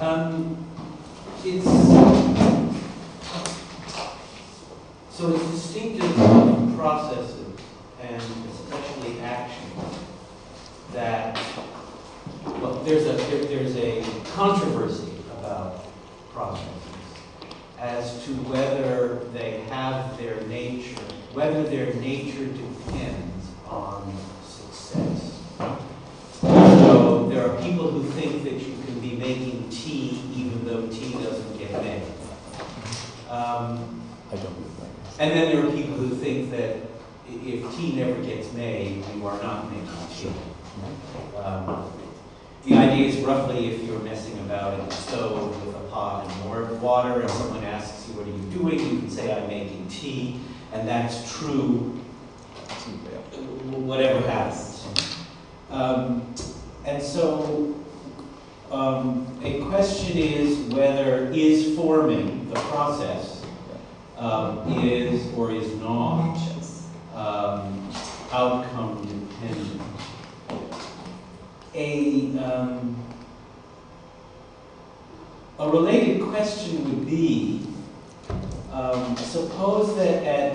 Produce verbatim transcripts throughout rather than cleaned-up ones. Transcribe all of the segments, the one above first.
Um, it's so it's distinctive of processes and especially actions that well, there's a there, there's a controversy about processes as to whether they have their nature, whether their nature depends on success. So there are people who think that you can be making tea even though tea doesn't get made. Um, I don't believe that. and then there are people who think that if tea never gets made, you are not making tea. Um, the idea is roughly if you're messing about in the stove with a pot and more water and someone asks you, what are you doing? You can say, I'm making tea, and that's true whatever happens. Um, and so um, a question is whether is forming the process um, is or is not um, outcome dependent. A, um, a related question would be, um, suppose that at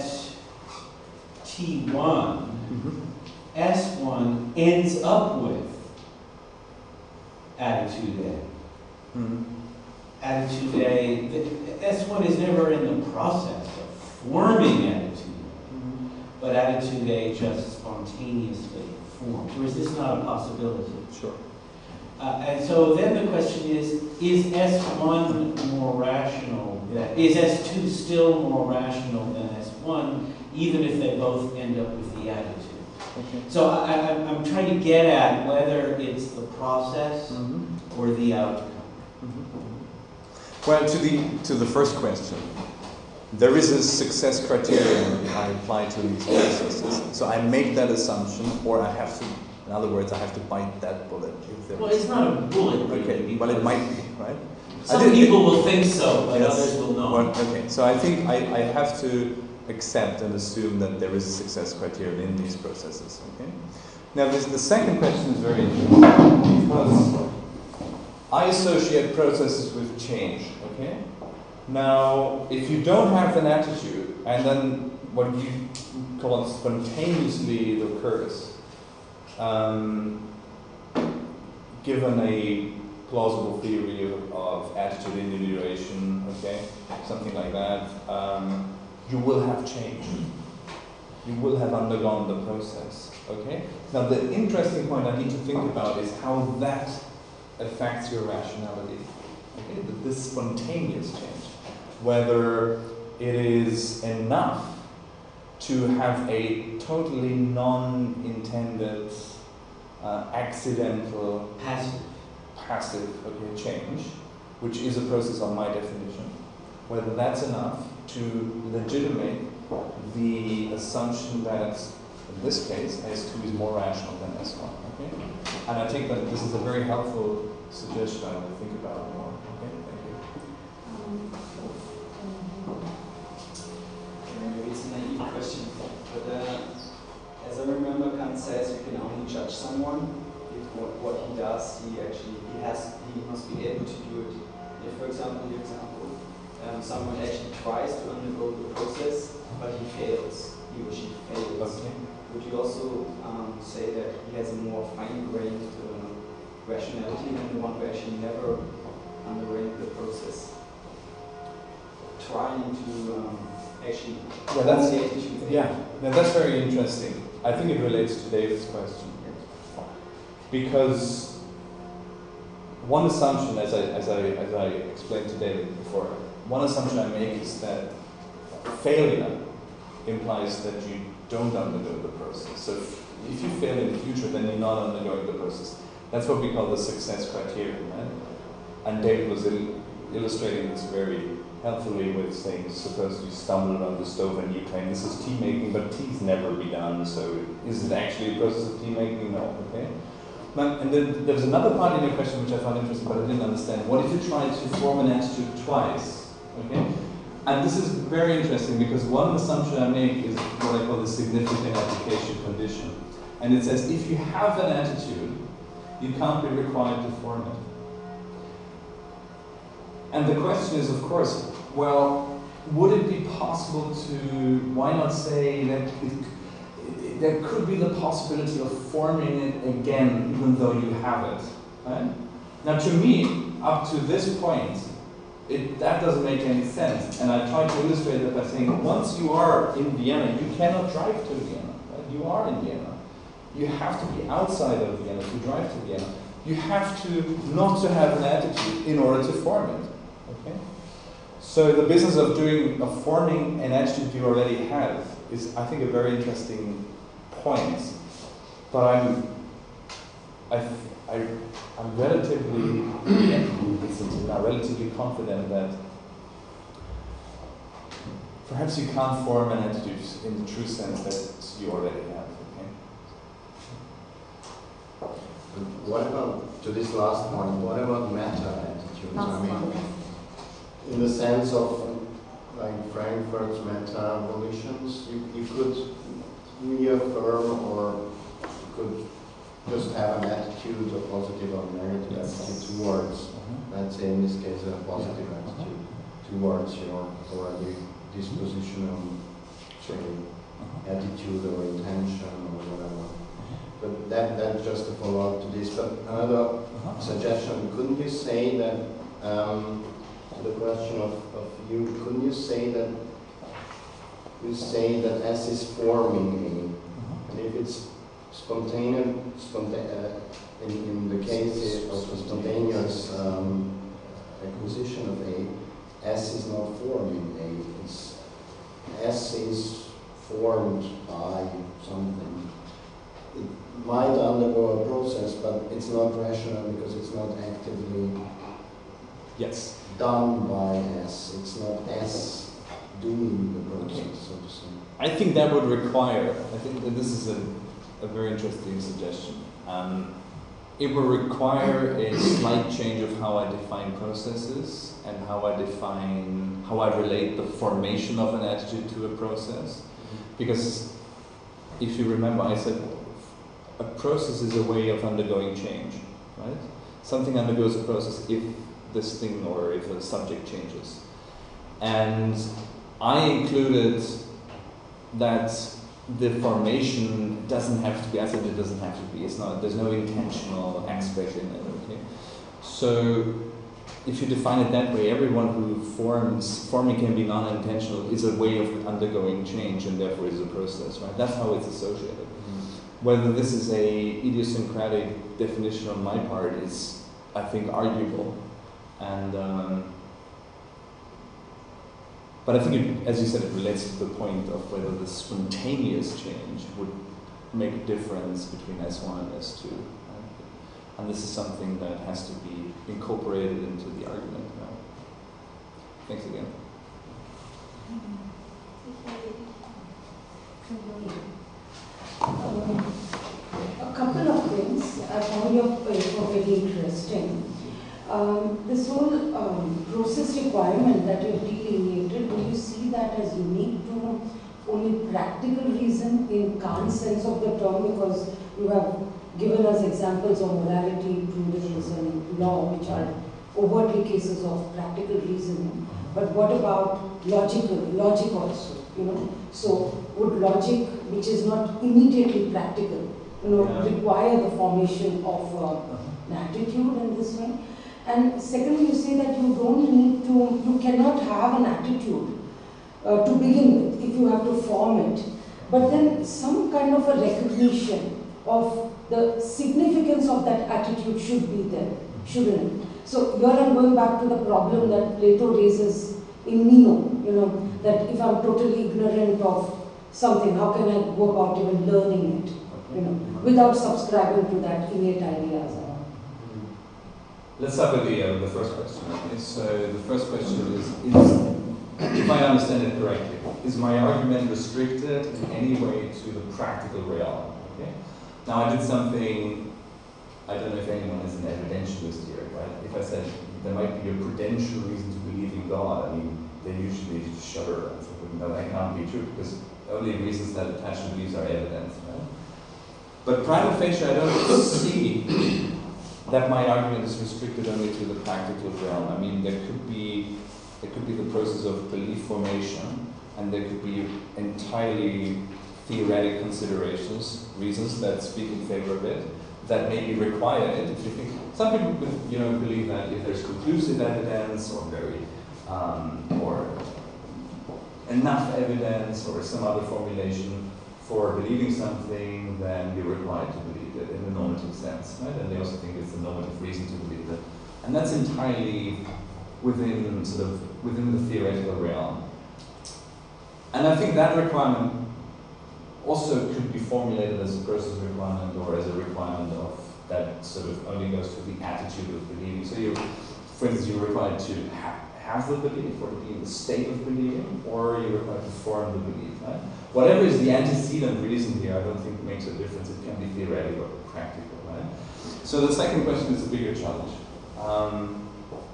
T one, Mm-hmm. S one ends up with attitude A. Mm-hmm. Attitude A, the, S one is never in the process of forming attitude A, Mm-hmm. but attitude A just spontaneously forms. Or is this not a possibility? Sure. Uh, and so then the question is, is S one more rational than, is S two still more rational than S one, even if they both end up with the attitude? Okay. So I, I, I'm trying to get at whether it's the process Mm-hmm. or the outcome. Mm-hmm. Well, to the to the first question, there is a success criterion I apply to these processes. So I make that assumption, or I have to, in other words, I have to bite that bullet. If there Well, is. it's not a bullet, really. Okay, well, it might be, right? Some I did- people will think so, but Yes. others will not. Well, okay, so I think I, I have to accept and assume that there is a success criterion in these processes. Okay. Now, this, the second question is very interesting because I associate processes with change. Okay. Now, if you don't have an attitude, and then what you call it spontaneously occurs, um, given a plausible theory of, of attitude individuation, okay, something like that, um, you will have changed. You will have undergone the process, okay? Now, the interesting point I need to think about is how that affects your rationality, okay? This spontaneous change. Whether it is enough to have a totally non-intended, uh, accidental, Passive. passive okay, change, which is a process on my definition, whether that's enough to legitimate the assumption that, in this case, S two is more rational than S one. Okay? And I think that this is a very helpful suggestion I will think about more. Okay? Thank you. Maybe it's a naive question, but uh, as I remember, Kant says you can only judge someone if what, what he does, he actually he has he must be able to do it. If, for example, your example, um, someone actually tries to undergo the process, but he fails, he or she fails. Okay. Would you also um, say that he has a more fine-grained uh, rationality than the one who actually never underwent the process, trying to um, actually Yeah, that's the attitude? yeah. Now that's very interesting. I think it relates to David's question here, because one assumption, as I as I as I explained to David before, one assumption I make is that failure implies that you don't undergo the process. So if, if you fail in the future, then you're not undergoing the process. That's what we call the success criterion, right? And David was il- illustrating this very helpfully with saying, suppose you stumbled on the stove and you claim this is tea making, but tea's never be done, so is it actually a process of tea making? No, okay? Now, and then there was another part in your question which I found interesting, but I didn't understand. What if you try to form an attitude twice? Okay? And this is very interesting because one assumption I make is what I call the significant application condition. And it says if you have an attitude, you can't be required to form it. And the question is, of course, well, would it be possible to, why not say that it, it, there could be the possibility of forming it again, even though you have it, right? Now, to me, up to this point, it, that doesn't make any sense. And I tried to illustrate that by saying, once you are in Vienna, you cannot drive to Vienna, right? You are in Vienna. You have to be outside of Vienna to drive to Vienna. You have to not to have an attitude in order to form it. Okay? So the business of doing of forming an attitude you already have is, I think, a very interesting point. But I'm I I I'm relatively I'm relatively confident that perhaps you can't form an attitude in the true sense that you already have. What about, to this last point, what about meta attitudes? I mean, in the sense of um, like Frankfurt's meta volitions, you, you could reaffirm or you could just have an attitude, a positive or negative yes. attitude towards, uh-huh. let's say in this case, a positive uh-huh. attitude towards your already dispositional say, uh-huh. attitude or intention or whatever. But that, that's just a follow-up to this. But another uh-huh. suggestion, couldn't you say that, um, to the question of, of you, couldn't you say that, you say that S is forming A, uh-huh. and if it's spontaneous, sponta uh, in, in the case of a spontaneous um, acquisition of A, S is not forming A, it's, S is formed by something. It might undergo a process, but it's not rational because it's not actively yes. done by S. It's not S doing the process, okay. so to say. I think that would require, I think that this is a, a very interesting suggestion. Um, it will require a slight change of how I define processes and how I define, how I relate the formation of an attitude to a process. Because if you remember, I said a process is a way of undergoing change, right? Something undergoes a process if this thing or if a subject changes. And I included that the formation doesn't have to be, I said it doesn't have to be, it's not, there's no intentional aspect in it, okay? So if you define it that way, everyone who forms, forming can be non-intentional, is a way of undergoing change and therefore is a process, right? That's how it's associated. Whether this is a idiosyncratic definition on my part is, I think, arguable. And, um, but I think, it, as you said, it relates to the point of whether the spontaneous change would make a difference between S one and S two. Right? And this is something that has to be incorporated into the argument now. Thanks again. Um, a couple of things I found your paper very interesting. Um, this whole um, process requirement that you've delineated, do you see that as unique to only practical reason in Kant's sense of the term? Because you have given us examples of morality, prudence, and law, which are overtly cases of practical reasoning. But what about logical, logic also, you know? So would logic, which is not immediately practical, you know, yeah. require the formation of uh, an attitude in this way? And secondly, you say that you don't need to, you cannot have an attitude uh, to begin with if you have to form it. But then some kind of a recognition of the significance of that attitude should be there, shouldn't it? So here I'm going back to the problem that Plato raises in Meno, you know, that if I'm totally ignorant of something, how can I go about even learning it, you know, without subscribing to that innate ideas. Let's start with the, uh, the first question. Okay? So the first question is, is, if I understand it correctly, is my argument restricted in any way to the practical realm? Okay? Now I did something, I don't know if anyone is an evidentialist here, right? If I said there might be a prudential reason to believe in God, I mean, they usually just shudder and say, no, that can't be true, because only reasons that attach to beliefs are evidence, right? But prima facie, I don't see that my argument is restricted only to the practical realm. I mean, there could be there could be the process of belief formation, and there could be entirely theoretic considerations, reasons that speak in favor of it, that maybe require it. If you think, some people, you know, believe that if there's conclusive evidence or very um, or enough evidence or some other formulation for believing something, then you're required to believe it in the normative sense, right? And they also think it's a normative reason to believe it, and that's entirely within sort of within the theoretical realm. And I think that requirement also could be formulated as a process requirement or as a requirement of that sort of only goes to the attitude of believing. So you, for instance, you're required to ha have the belief or to be in the state of believing, or you're required to form the belief, right? Whatever is the antecedent reason here, I don't think makes a difference. It can be theoretical or practical, right? So the second question is a bigger challenge. Um,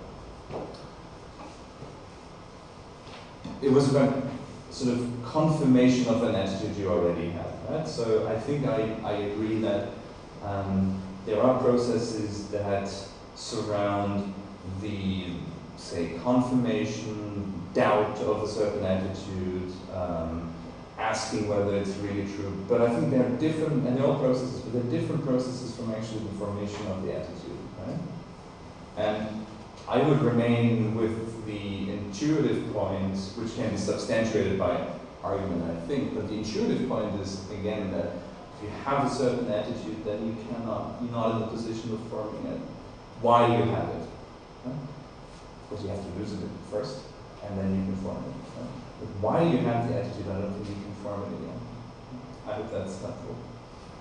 it was about sort of confirmation of an attitude you already have, right? So I think I, I agree that um, there are processes that surround the, say, confirmation, doubt of a certain attitude, um, asking whether it's really true. But I think there are different, and they're all processes, but they're different processes from actually the formation of the attitude, right? And I would remain with the intuitive point, which can be substantiated by argument, I think, but the intuitive point is, again, that if you have a certain attitude, then you cannot, you're not in the position of forming it while you have it. Right? Of course, you have to lose it first, and then you can form it. Right? But while you have the attitude, I don't think you can form it again. I hope that's helpful.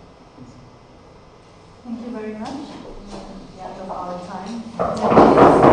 Thank you very much. At the end of our time.